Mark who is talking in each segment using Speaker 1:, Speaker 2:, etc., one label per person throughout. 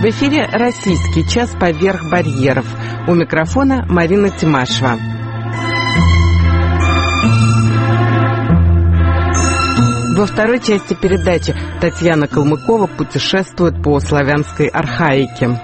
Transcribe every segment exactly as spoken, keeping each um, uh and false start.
Speaker 1: В эфире «Российский час поверх барьеров». У микрофона Марина Тимашева. Во второй части передачи Татьяна Калмыкова путешествует по славянской архаике.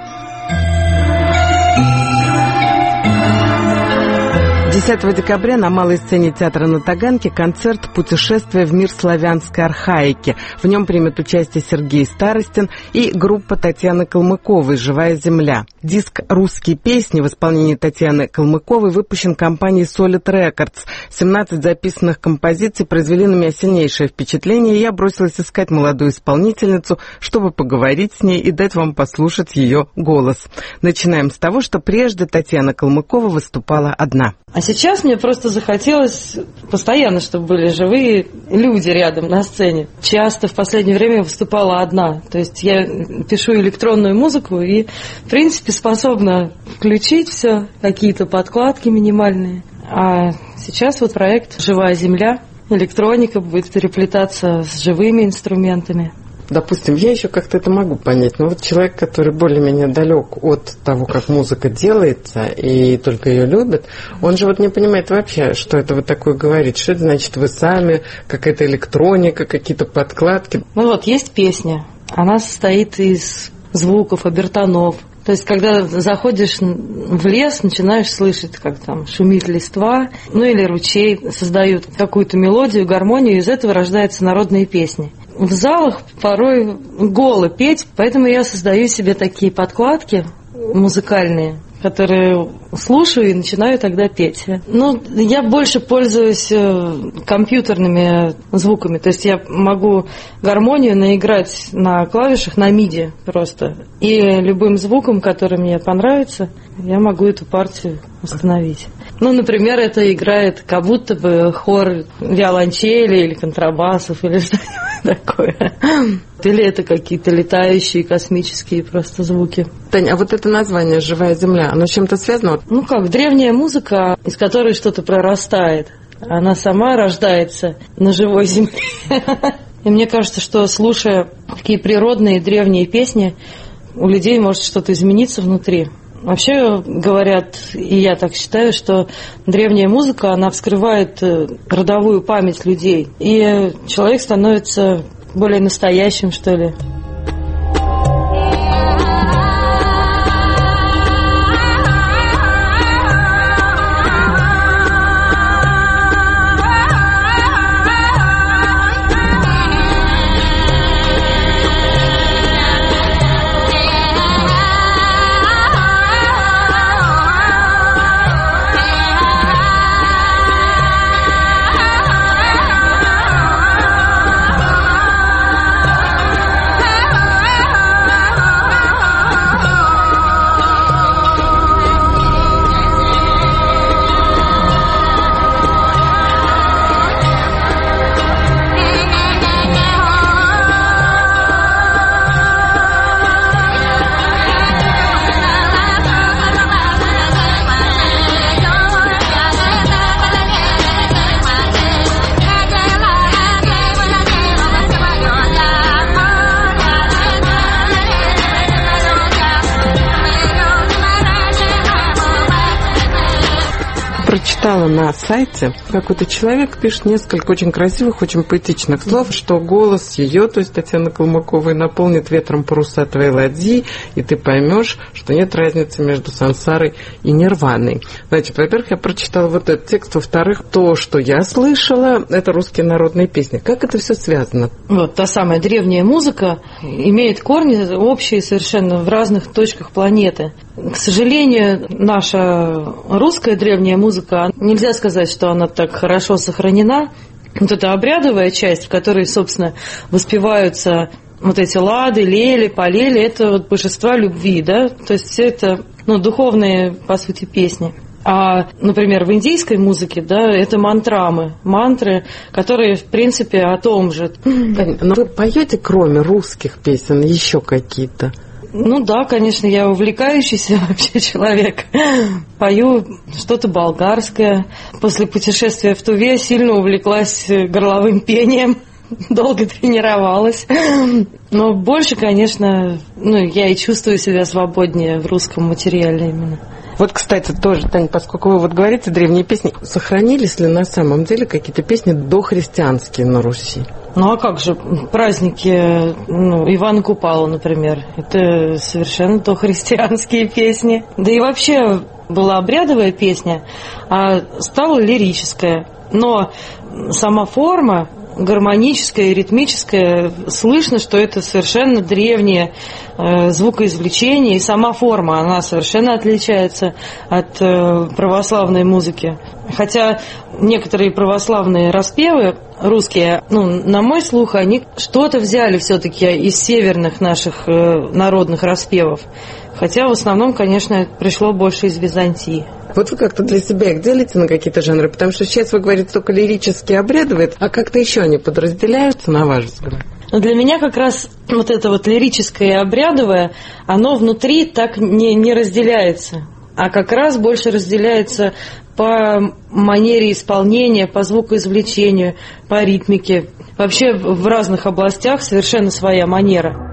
Speaker 1: десятого декабря на малой сцене театра на Таганке концерт «Путешествие в мир славянской архаики». В нем примет участие Сергей Старостин и группа Татьяны Калмыковой «Живая земля». Диск «Русские песни» в исполнении Татьяны Калмыковой выпущен компанией Solid Records. семнадцать записанных композиций произвели на меня сильнейшее впечатление, и я бросилась искать молодую исполнительницу, чтобы поговорить с ней и дать вам послушать ее голос. Начинаем с того, что прежде Татьяна Калмыкова выступала одна.
Speaker 2: А сейчас мне просто захотелось постоянно, чтобы были живые люди рядом на сцене. Часто в последнее время выступала одна. То есть я пишу электронную музыку и, в принципе, способна включить все, какие-то подкладки минимальные. А сейчас вот проект «Живая земля». Электроника будет переплетаться с живыми инструментами.
Speaker 1: Допустим, я еще как-то это могу понять, но вот человек, который более-менее далек от того, как музыка делается, и только ее любит, он же вот не понимает вообще, что это вы такое говорите, что это значит вы сами, какая-то электроника, какие-то подкладки.
Speaker 2: Ну вот, есть песня, она состоит из звуков, обертонов. То есть, когда заходишь в лес, начинаешь слышать, как там шумит листва, ну или ручей, создают какую-то мелодию, гармонию, и из этого рождаются народные песни. В залах порой голо петь, поэтому я создаю себе такие подкладки музыкальные, которые слушаю и начинаю тогда петь. Ну, я больше пользуюсь компьютерными звуками, то есть я могу гармонию наиграть на клавишах на миди просто, и любым звуком, который мне понравится, я могу эту партию установить. Ну, например, это играет как будто бы хор виолончели или контрабасов или что-нибудь такое. Или это какие-то летающие космические просто звуки.
Speaker 1: Таня, а вот это название «Живая земля», оно с чем-то связано?
Speaker 2: Ну как, древняя музыка, из которой что-то прорастает. Она сама рождается на живой земле. И мне кажется, что слушая такие природные древние песни, у людей может что-то измениться внутри. Вообще говорят, и я так считаю, что древняя музыка, она вскрывает родовую память людей. И человек становится более настоящим, что ли.
Speaker 1: Прочитала на сайте, какой-то человек пишет несколько очень красивых, очень поэтичных слов, что голос ее, то есть Татьяны Калмыковой, наполнит ветром паруса твоей ладьи, и ты поймешь, что нет разницы между сансарой и нирваной. Значит, во-первых, я прочитала вот этот текст, во-вторых, то, что я слышала, это русские народные песни. Как это все связано?
Speaker 2: Вот та самая древняя музыка имеет корни общие совершенно в разных точках планеты. К сожалению, наша русская древняя музыка, нельзя сказать, что она так хорошо сохранена. Вот эта обрядовая часть, в которой, собственно, воспеваются вот эти лады, лели, полели, это вот божества любви, да, то есть все это, ну, духовные, по сути, песни. А, например, в индийской музыке, да, это мантрамы, мантры, которые, в принципе, о том же.
Speaker 1: Но вы поете, кроме русских песен, еще какие-то?
Speaker 2: Ну да, конечно, я увлекающийся вообще человек. Пою что-то болгарское. После путешествия в Туве сильно увлеклась горловым пением. долго тренировалась. Но больше, конечно, ну, я и чувствую себя свободнее в русском материале именно.
Speaker 1: Вот, кстати, тоже, Таня, поскольку вы вот говорите древние песни, сохранились ли на самом деле какие-то песни дохристианские на Руси?
Speaker 2: Ну а как же, праздники, ну, Ивана Купала, например, это совершенно дохристианские песни. Да и вообще была обрядовая песня, а стала лирическая. Но сама форма гармоническая и ритмическая, слышно, что это совершенно древнее э, звукоизвлечение, и сама форма, она совершенно отличается от э, православной музыки. Хотя некоторые православные распевы русские, ну, на мой слух, они что-то взяли все-таки из северных наших э, народных распевов. Хотя в основном, конечно, пришло больше из Византии.
Speaker 1: Вот вы как-то для себя их делите на какие-то жанры? Потому что сейчас вы говорите только лирически обрядывает, а как-то еще они подразделяются, на ваш взгляд?
Speaker 2: Но для меня как раз вот это вот лирическое и обрядовое, оно внутри так не, не разделяется, а как раз больше разделяется по манере исполнения, по звукоизвлечению, по ритмике. Вообще в разных областях совершенно своя манера.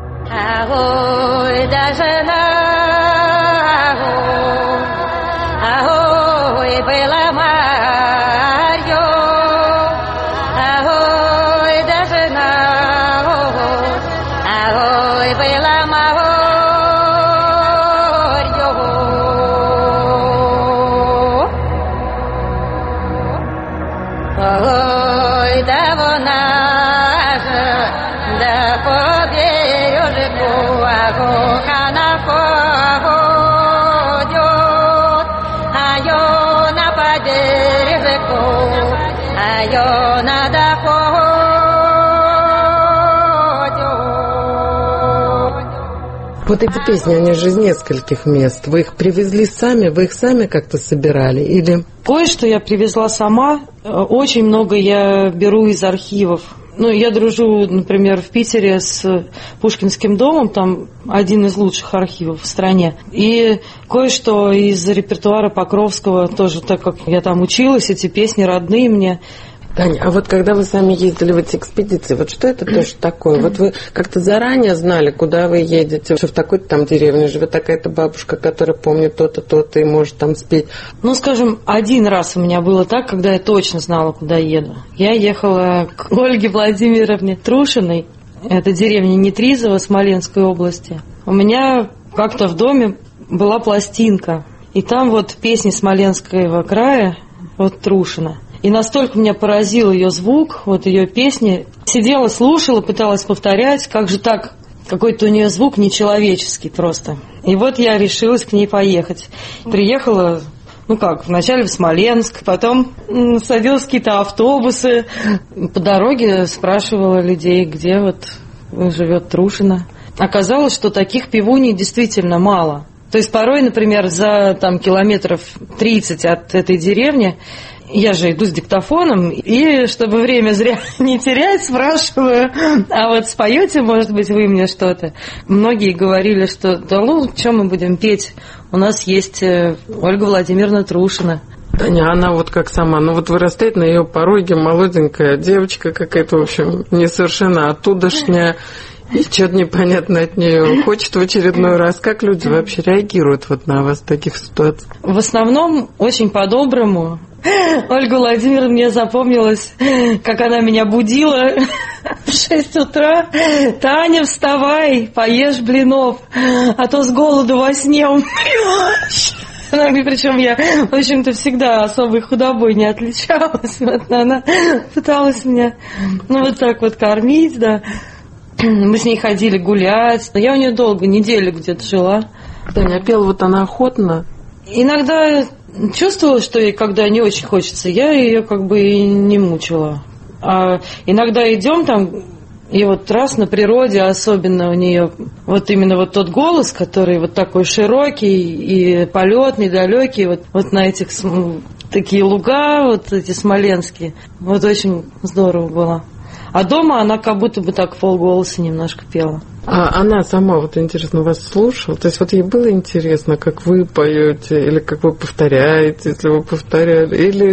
Speaker 1: Вот эти песни, они же из нескольких мест. Вы их привезли сами, вы их сами как-то собирали? Или...
Speaker 2: Кое-что я привезла сама. Очень много я беру из архивов. Ну, я дружу, например, в Питере с Пушкинским домом, там один из лучших архивов в стране. И кое-что из репертуара Покровского, тоже так как я там училась, эти песни родные мне.
Speaker 1: Таня, а вот когда вы сами ездили в эти экспедиции, вот что это тоже такое? Вот вы как-то заранее знали, куда вы едете, что в такой-то там деревне живет такая-то бабушка, которая помнит то-то, то-то и может там спеть?
Speaker 2: Ну, скажем, один раз у меня было так, когда я точно знала, куда еду. Я ехала к Ольге Владимировне Трушиной, это деревня Нетризово Смоленской области. У меня как-то в доме была пластинка, и там вот песни Смоленского края, вот Трушина. И настолько меня поразил ее звук, вот ее песни. Сидела, слушала, пыталась повторять, как же так, какой-то у нее звук нечеловеческий просто. И вот я решилась к ней поехать. Приехала, ну как, вначале в Смоленск, потом садилась в какие-то автобусы. По дороге спрашивала людей, где вот живет Трушина. Оказалось, что таких певуней действительно мало. То есть порой, например, за там, километров тридцать от этой деревни я же иду с диктофоном, и чтобы время зря не терять, спрашиваю, а вот споете, может быть, вы мне что-то? Многие говорили, что да ну, что мы будем петь? У нас есть Ольга Владимировна Трушина.
Speaker 1: Таня, она вот как сама, ну вот вырастает на ее пороге молоденькая девочка какая-то, в общем, несовершенно оттудошняя, и что-то непонятно от нее хочет в очередной раз. Как люди вообще реагируют вот на вас в таких ситуациях?
Speaker 2: В основном очень по-доброму. Ольга Владимировна мне запомнилась, как она меня будила в шесть утра. Таня, вставай, поешь блинов, а то с голоду во сне умрешь. Причем я, в общем-то, всегда особой худобой не отличалась. Вот она пыталась меня, ну, вот так вот кормить, да. Мы с ней ходили гулять. Но я у нее долго, неделю где-то жила.
Speaker 1: Таня, пела вот она охотно?
Speaker 2: Иногда чувствовала, что ей когда не очень хочется, я ее как бы и не мучила. А иногда идем там, и вот раз на природе особенно у нее вот именно вот тот голос, который вот такой широкий и полетный, далекий, вот, вот на этих такие луга, вот эти смоленские, вот очень здорово было. А дома она как будто бы так полголоса немножко пела.
Speaker 1: А она сама, вот интересно, вас слушала? То есть вот ей было интересно, как вы поете, или как вы повторяете, если вы повторяли, или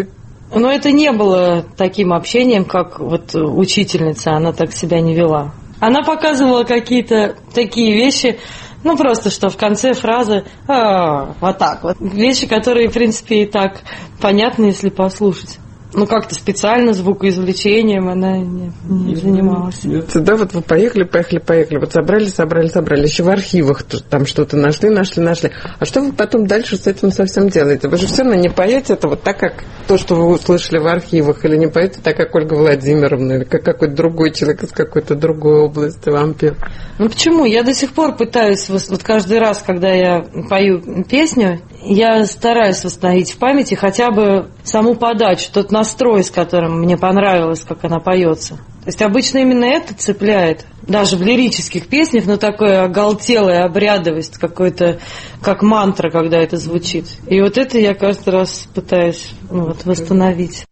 Speaker 2: Но это не было таким общением, как вот учительница, она так себя не вела. Она показывала какие-то такие вещи, ну просто что в конце фразы а, вот так вот. Вещи, которые, в принципе, и так понятны, если послушать. Ну, как-то специально звукоизвлечением она не, не занималась.
Speaker 1: Да, вот вы поехали, поехали, поехали. Вот собрали, собрали, собрали. Еще в архивах там что-то нашли, нашли, нашли. А что вы потом дальше с этим совсем делаете? Вы же все равно не поете это вот так, как то, что вы услышали в архивах, или не поете так, как Ольга Владимировна, или как какой-то другой человек из какой-то другой области вам пел.
Speaker 2: Ну, почему? Я до сих пор пытаюсь, вот каждый раз, когда я пою песню, я стараюсь восстановить в памяти хотя бы саму подачу, тот настрой, с которым мне понравилось, как она поется. То есть обычно именно это цепляет. Даже в лирических песнях, но такая оголтелая обрядовость, какой-то, как мантра, когда это звучит. И вот это я каждый раз пытаюсь ну, вот, восстановить.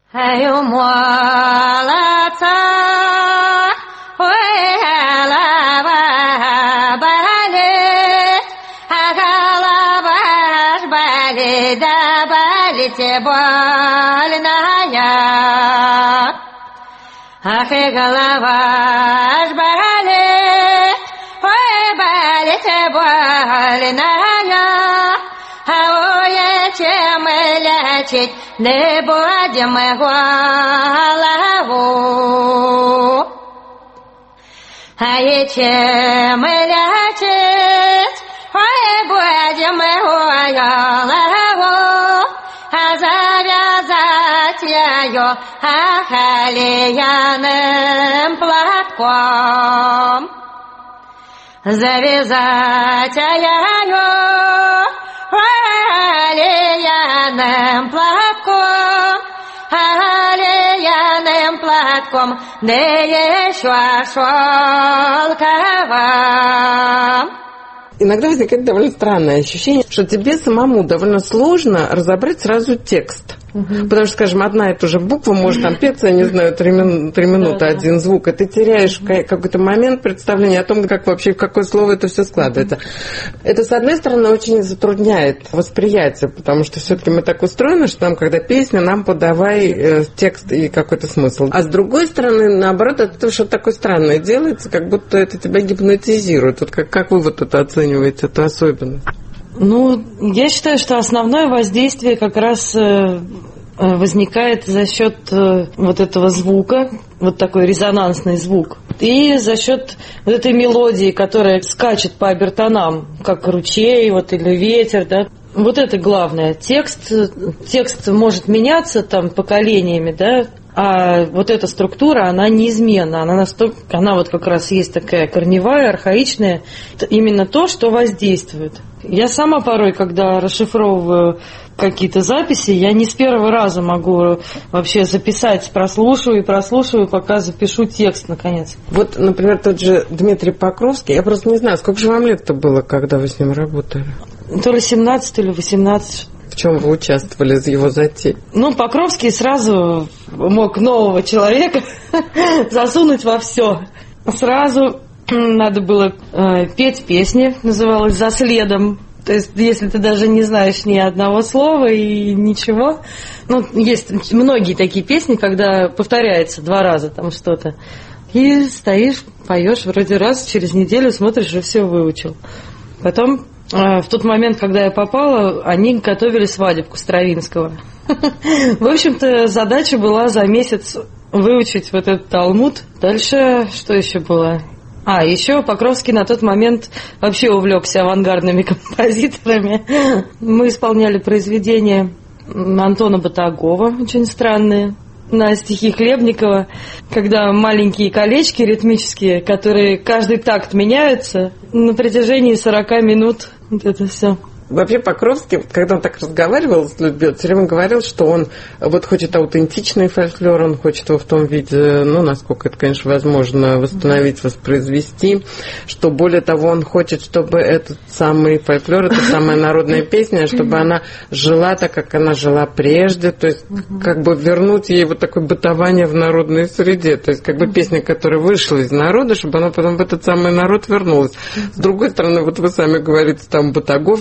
Speaker 3: Да болите больная, ах и голова ж болит, ой, болите больная, а ой, чем лечить не будем мы голову, а и чем лечить, ой, будем мы голову. А завязать ее ахалияным платком, завязать ее ахалияным платком, ахалияным платком, да еще шелковым.
Speaker 1: Иногда возникает довольно странное ощущение, что тебе самому довольно сложно разобрать сразу текст. Угу. Потому что, скажем, одна и та же буква может там петься, я не знаю, три, мину, три минуты да, один да. звук, и ты теряешь угу. в какой-то момент представление о том, как вообще, в какое слово это все складывается. Угу. Это, с одной стороны, очень затрудняет восприятие, потому что все-таки мы так устроены, что нам, когда песня, нам подавай э, текст и какой-то смысл. А с другой стороны, наоборот, это что-то такое странное делается, как будто это тебя гипнотизирует. Вот как, как вы вот это оцениваете, эту особенность?
Speaker 2: Ну, я считаю, что основное воздействие как раз возникает за счет вот этого звука, вот такой резонансный звук, и за счет вот этой мелодии, которая скачет по обертонам, как ручей вот, или ветер, да. Вот это главное. Текст, текст может меняться там поколениями, да, а вот эта структура, она неизменна, она настолько, она вот как раз есть такая корневая, архаичная, именно то, что воздействует. Я сама порой, когда расшифровываю какие-то записи, я не с первого раза могу вообще записать, прослушиваю и прослушиваю, пока запишу текст, наконец.
Speaker 1: Вот, например, тот же Дмитрий Покровский, я просто не знаю, сколько же вам лет-то было, когда вы с ним работали?
Speaker 2: То ли семнадцать, то ли восемнадцать.
Speaker 1: В чем вы участвовали из его затей?
Speaker 2: Ну, Покровский сразу мог нового человека засунуть во все. Сразу надо было э, петь песни, называлась «За следом». То есть, если ты даже не знаешь ни одного слова и ничего. Ну, есть многие такие песни, когда повторяется два раза там что-то. И стоишь, поешь, вроде раз, через неделю смотришь, уже все выучил. Потом, э, в тот момент, когда я попала, они готовили свадебку Стравинского. В общем-то, задача была за месяц выучить вот этот талмуд. Дальше, что еще было? А, еще Покровский на тот момент вообще увлекся авангардными композиторами. Мы исполняли произведения Антона Батагова, очень странные, на стихи Хлебникова, когда маленькие колечки ритмические, которые каждый такт меняются на протяжении сорока минут. Вот это все.
Speaker 1: Вообще Покровский, когда он так разговаривал с людьми, все время говорил, что он вот хочет аутентичный фольклор, он хочет его в том виде, ну, насколько это, конечно, возможно, восстановить, воспроизвести, что более того, он хочет, чтобы этот самый фольклор, эта самая народная песня, чтобы она жила так, как она жила прежде, то есть как бы вернуть ей вот такое бытование в народной среде, то есть как бы песня, которая вышла из народа, чтобы она потом в этот самый народ вернулась. С другой стороны, вот вы сами говорите, там Батагов, ну и Стравинский,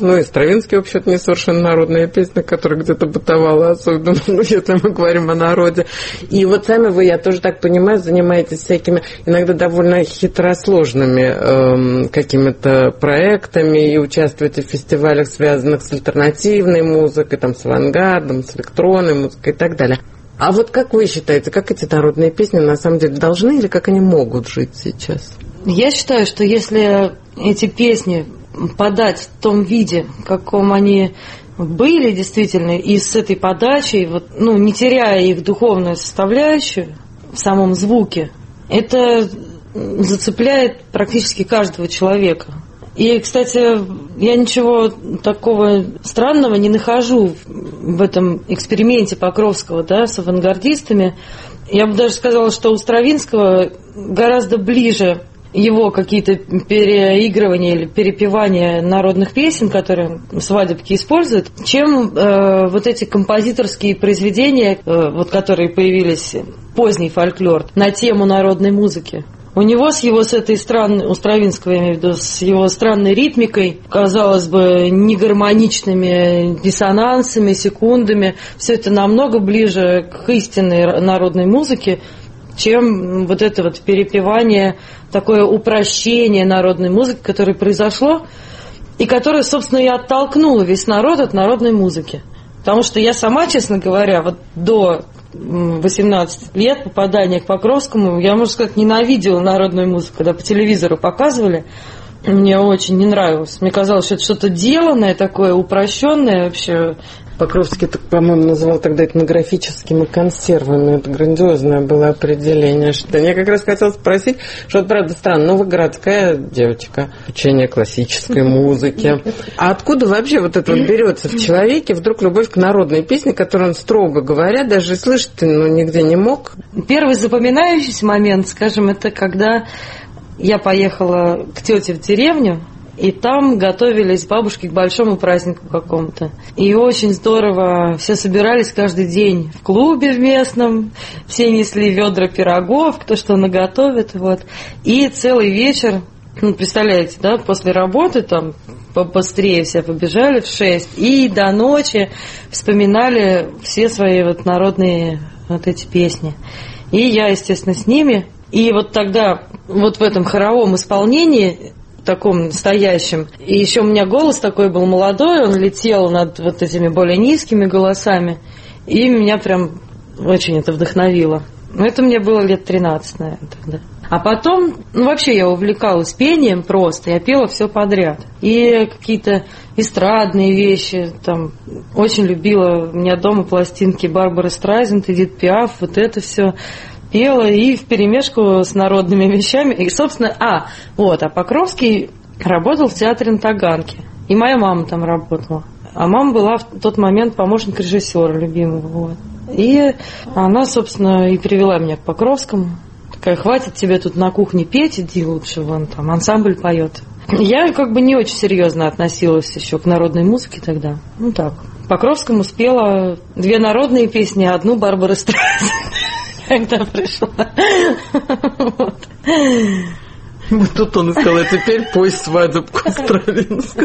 Speaker 1: Стравинский, вообще-то, не совершенно народная песня, которая где-то бытовала, особенно, если мы говорим о народе. И вот сами вы, я тоже так понимаю, занимаетесь всякими, иногда довольно хитросложными эм, какими-то проектами и участвуете в фестивалях, связанных с альтернативной музыкой, там, с авангардом, с электронной музыкой и так далее. А вот как вы считаете, как эти народные песни на самом деле должны или как они могут жить сейчас?
Speaker 2: Я считаю, что если эти песни подать в том виде, в каком они были действительно, и с этой подачей, вот, ну, не теряя их духовную составляющую в самом звуке, это зацепляет практически каждого человека. И, кстати, я ничего такого странного не нахожу в этом эксперименте Покровского, да, с авангардистами. Я бы даже сказала, что у Стравинского гораздо ближе его какие-то переигрывания или перепевания народных песен, которые свадебки используют, чем э, вот эти композиторские произведения, э, вот, которые появились, поздний фольклор, на тему народной музыки. У него с его с этой странной, у Стравинского, я имею в виду, с его странной ритмикой, казалось бы, негармоничными диссонансами, секундами, все это намного ближе к истинной народной музыке, чем вот это вот перепевание, такое упрощение народной музыки, которое произошло, и которое, собственно, и оттолкнуло весь народ от народной музыки. Потому что я сама, честно говоря, вот до восемнадцати лет попадания к Покровскому, я, можно сказать, ненавидела народную музыку, когда по телевизору показывали. Мне очень не нравилось. Мне казалось, что это что-то деланное такое, упрощенное вообще.
Speaker 1: Покровский, по-моему, называл тогда этнографическими консервами. Это грандиозное было определение. Что я как раз хотела спросить, что это правда странно. Ну, вы городская девочка, учение классической музыки. А откуда вообще вот это вот берется в человеке вдруг любовь к народной песне, которую он, строго говоря, даже слышать ну, нигде не мог?
Speaker 2: Первый запоминающийся момент, скажем, это когда я поехала к тете в деревню, и там готовились бабушки к большому празднику какому-то. И очень здорово, все собирались каждый день в клубе в местном, все несли ведра пирогов, кто что наготовит, вот. И целый вечер, ну, представляете, да, после работы там побыстрее все побежали в шесть, и до ночи вспоминали все свои вот народные вот эти песни. И я, естественно, с ними. И вот тогда, вот в этом хоровом исполнении, таком настоящем. И еще у меня голос такой был молодой, он летел над вот этими более низкими голосами, и меня прям очень это вдохновило. Но это мне было лет тринадцать, наверное, тогда. А потом, ну, вообще я увлекалась пением просто, я пела все подряд. И какие-то эстрадные вещи, там, очень любила, у меня дома пластинки Барбары Страйзенд, Эдит Пиаф, вот это все пела и вперемешку с народными вещами. И, собственно, а, вот, а Покровский работал в театре на Таганке. И моя мама там работала. А мама была в тот момент помощник режиссера любимого. Вот. И она, собственно, и привела меня к Покровскому. Такая, хватит тебе тут на кухне петь, иди лучше, вон там, ансамбль поет. Я как бы не очень серьезно относилась еще к народной музыке тогда. Ну так. Покровскому спела две народные песни, одну Барбара Страйзенд. Когда пришла. Вот.
Speaker 1: Вот тут он и сказал, теперь пой свадебку Стравинского.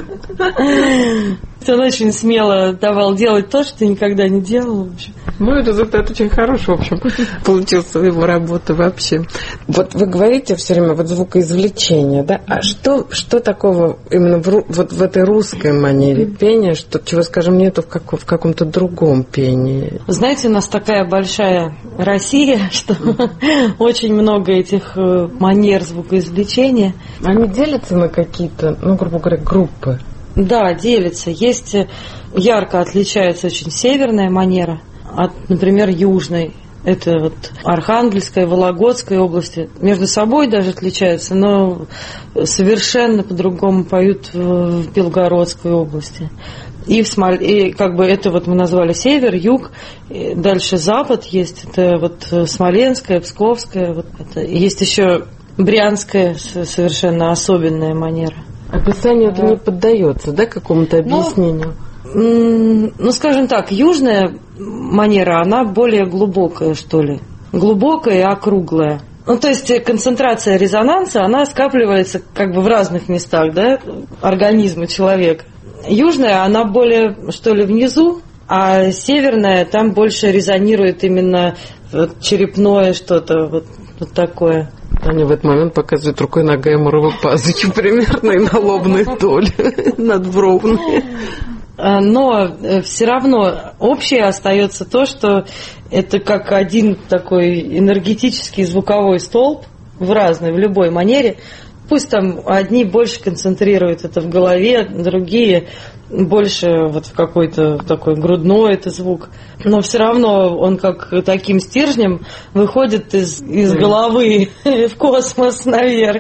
Speaker 2: Он очень смело давал делать то, что никогда не делал. В общем.
Speaker 1: Ну, результат очень хороший, в общем, получился его работы вообще. Вот вы говорите все время вот звукоизвлечение, да? А что, что такого именно в, вот в этой русской манере пения, что, чего, скажем, нету в, как, в каком-то другом пении?
Speaker 2: Знаете, у нас такая большая Россия, что очень много этих манер звукоизвлечения.
Speaker 1: Они делятся на какие-то, ну, грубо говоря, группы?
Speaker 2: Да, делятся. Есть, ярко отличается очень северная манера от, например, южной. Это вот Архангельская, Вологодская области. Между собой даже отличаются, но совершенно по-другому поют в Белгородской области. И, в Смоль... и как бы это вот мы назвали север, юг, и дальше запад есть. Это вот Смоленская, Псковская. Вот это. Есть еще Брянская совершенно особенная манера.
Speaker 1: Описанию это не поддается, да, какому-то объяснению?
Speaker 2: Ну, ну, скажем так, южная манера, она более глубокая, что ли. Глубокая и округлая. Ну, то есть концентрация резонанса, она скапливается как бы в разных местах, да, организма человека. южная, она более, что ли, внизу, а северная, там больше резонирует именно вот, черепное что-то, вот, вот такое.
Speaker 1: Они в этот момент показывают рукой на гайморову пазухи примерно и на лобной доли надбровной.
Speaker 2: Но все равно общее остается то, что это как один такой энергетический звуковой столб в разной, в любой манере. Пусть там одни больше концентрируют это в голове, другие больше вот в какой-то такой грудной это звук. Но все равно он как таким стержнем выходит из, из головы в космос наверх.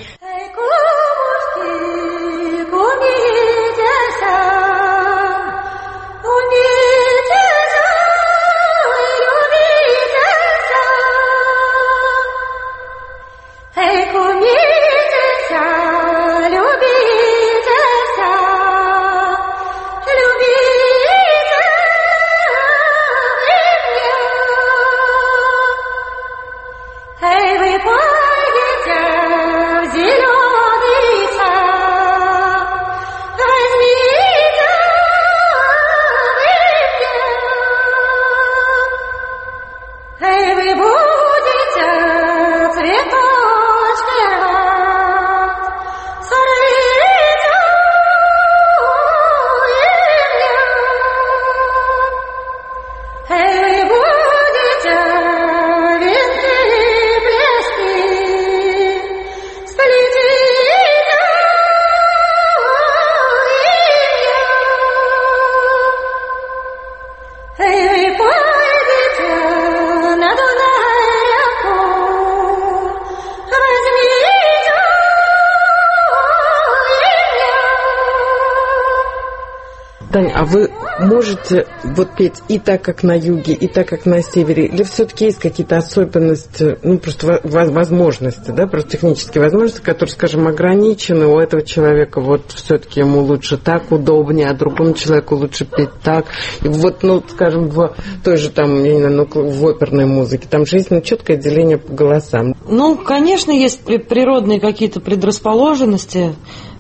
Speaker 1: Тань, а вы можете вот петь и так, как на юге, и так, как на севере? Или все-таки есть какие-то особенности, ну, просто возможности, да, просто технические возможности, которые, скажем, ограничены у этого человека, вот все-таки ему лучше так, удобнее, а другому человеку лучше петь так. И вот, ну, скажем, в той же там, я не знаю, ну, в оперной музыке, там же есть ну, четкое деление по голосам.
Speaker 2: Ну, конечно, есть природные какие-то предрасположенности,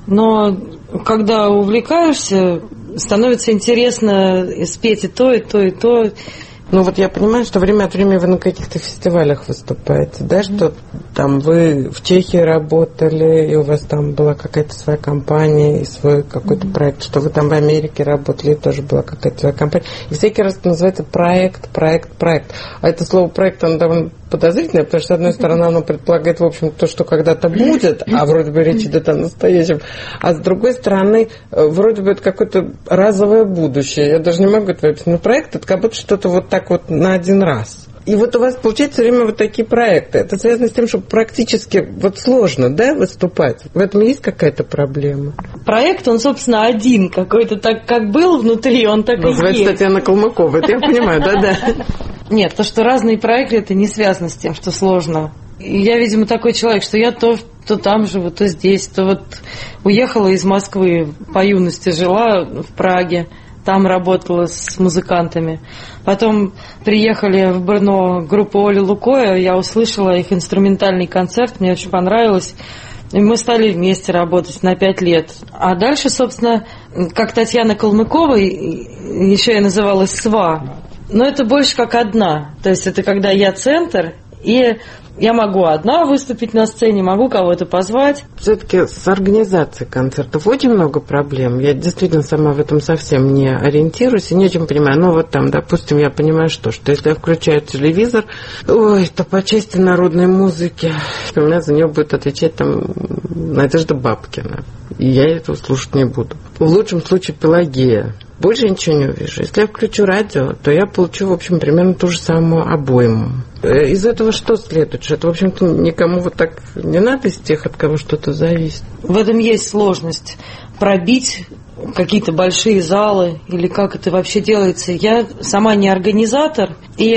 Speaker 2: но когда увлекаешься, становится интересно спеть и то, и то, и то.
Speaker 1: Ну вот я понимаю, что время от времени вы на каких-то фестивалях выступаете, да, mm-hmm. что там вы в Чехии работали, и у вас там была какая-то своя компания, и свой какой-то mm-hmm. проект, что вы там в Америке работали, и тоже была какая-то своя компания. И всякий раз это называется проект, проект, проект. А это слово проект, оно довольно подозрительное, потому что, с одной стороны, оно предполагает, в общем, то, что когда-то будет, а вроде бы речь идет о настоящем, а с другой стороны, вроде бы это какое-то разовое будущее. Я даже не могу это выписать. Но проект, это как будто что-то вот так вот на один раз. И вот у вас получается все время вот такие проекты. Это связано с тем, что практически вот сложно, да, выступать? В этом есть какая-то проблема?
Speaker 2: Проект, он, собственно, один какой-то, так как был внутри, он так и есть.
Speaker 1: Называется Татьяна Калмыкова, это я понимаю, да-да.
Speaker 2: Нет, то, что разные проекты, это не связано с тем, что сложно. И я, видимо, такой человек, что я то, то там живу, то здесь, то вот уехала из Москвы, по юности жила в Праге, там работала с музыкантами. Потом приехали в Брно группа Оли Лукоя, я услышала их инструментальный концерт, мне очень понравилось. И мы стали вместе работать на пять лет. А дальше, собственно, как Татьяна Калмыкова, еще я называлась СВА. Но это больше как одна. То есть это когда я центр, и я могу одна выступить на сцене, могу кого-то позвать.
Speaker 1: Все-таки с организацией концертов очень много проблем. Я действительно сама в этом совсем не ориентируюсь и не очень понимаю. Ну вот там, допустим, я понимаю, что, что если я включаю телевизор, ой, то по части народной музыки у меня за нее будет отвечать там Надежда Бабкина. И я этого слушать не буду. В лучшем случае Пелагея. Больше ничего не увижу. Если я включу радио, то я получу, в общем, примерно ту же самую обойму. Из этого что следует? Что это, в общем-то, никому вот так не надо из тех, от кого что-то зависит.
Speaker 2: В этом есть сложность. Пробить какие-то большие залы, или как это вообще делается. Я сама не организатор,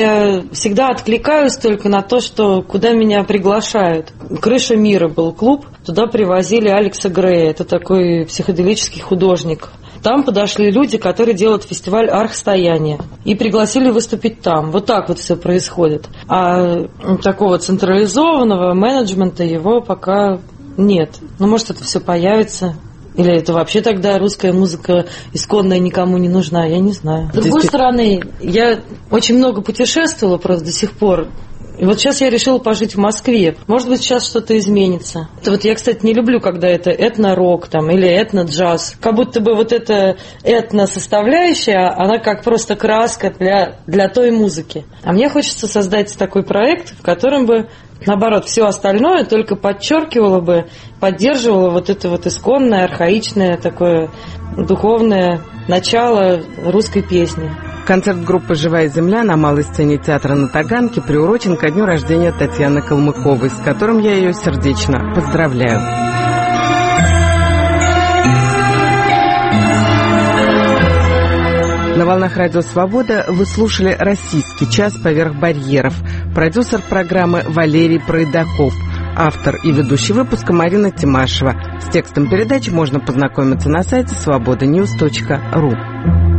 Speaker 2: и всегда откликаюсь только на то, что куда меня приглашают. «Крыша мира» был клуб, туда привозили Алекса Грея, это такой психоделический художник. Там подошли люди, которые делают фестиваль «Архстояние», и пригласили выступить там. Вот так вот все происходит. А такого централизованного менеджмента его пока нет. Ну, может, это все появится. Или это вообще тогда русская музыка исконная никому не нужна, я не знаю. С другой стороны, я очень много путешествовала просто до сих пор. И вот сейчас я решила пожить в Москве. Может быть, сейчас что-то изменится. Это вот я, кстати, не люблю, когда это этно-рок там, или этно-джаз. Как будто бы вот эта этно-составляющая, она как просто краска для, для той музыки. А мне хочется создать такой проект, в котором бы, наоборот, все остальное только подчеркивало бы, поддерживало вот это вот исконное, архаичное, такое духовное начало русской песни.
Speaker 1: Концерт группы «Живая земля» на малой сцене театра на Таганке приурочен ко дню рождения Татьяны Калмыковой, с которым я ее сердечно поздравляю. На волнах Радио Свобода вы слушали «Российский час поверх барьеров». Продюсер программы Валерий Пройдаков. Автор и ведущий выпуска Марина Тимашева. С текстом передачи можно познакомиться на сайте свобода ньюс точка ру.